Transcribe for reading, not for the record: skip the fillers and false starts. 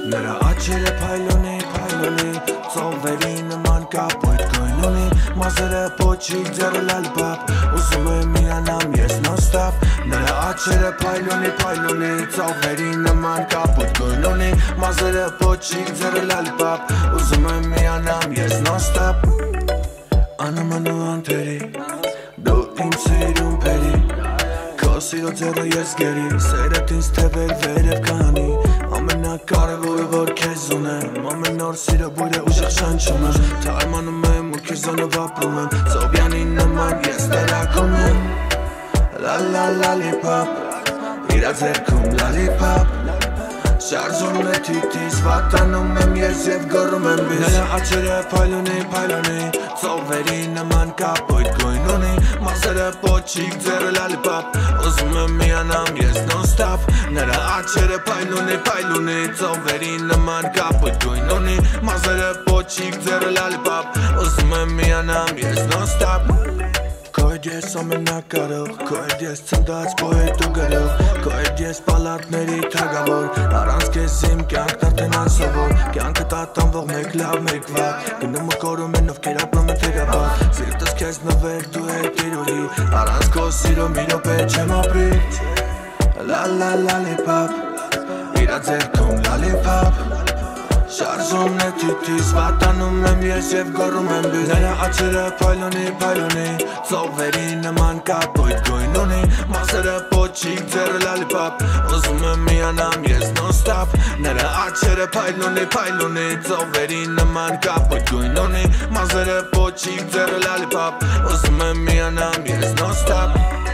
Նրա աչերը փայլոնի ծովերի նման կապույտ գույն ունի Մազերը պոչի ձեռը լալպապ Ուզում եմ միանամ ես non-stop Նրա աչերը փայլոնի ծովերի նման կապույտ գույն ունի Մազերը պոչի ձեռը լալպապ Ուզում եմ միանամ ես non-stop Անամանու անթերի Դու իմ սիրում պերի Քո սիրո ձեռը ես գերի Սերդ ինձ թևեր վերև կանի Ամենակարևորը որ քեզ ունեմ Ամեն օր սիրո բույրը ուժեղ շանչում եմ Թարմանում եմ ու քեզանով ապրում եմ Սովյանի նման ես տերակում եմ Լալա լալիպապ Իրա ձերքում լալիպապ Շարժում է թիթիս վատանում եմ ես և գոռում եմ բիս Նրա աչերը փայլոնի ծովերի նման կապույտ գույն ունի Մազերը պոչիկ ձեռը լալիպապ Ուզում եմ միանամ ես non-stop Նրա աչերը փայլոնի ծովերի նման կապույտ գույն ունի Մազերը պոչիկ ձեռը լալիպապ Ուզում եմ միանամ ես non-stop Քո հետ ես ամենակարող Քո հետ ես ցնդած պոետ ու գրող Քո հետ ես պալատների թագավոր Առանց քեզ իմ կյանքն արդեն անսովոր Կյանքը տատանվող մեկ լավ մեկ վատ Գնում ու կորում են ովքեր ապրում են թերաբար Սիրտս քեզ նվեր դու հետ իրուհի Առանց քո սիրո մի րոպե չեմ ապրի Լալա լալիպապ Իրա ձեռքում լալիպապ Շարժում է թիթիս վատանում եմ ես և գոռում եմ բիս Նրա աչերը փայլոնի ծովերի նման կապույտ գույն ունի Մազերը պոչիկ ձեռը լալիպապ Ուզում եմ միանամ ես non-stop Նրա աչերը փայլոնի ծովերի նման կապույտ գույն ունի Մազերը պոչիկ ձեռը լալիպապ Ուզում եմ միանամ ես non-stop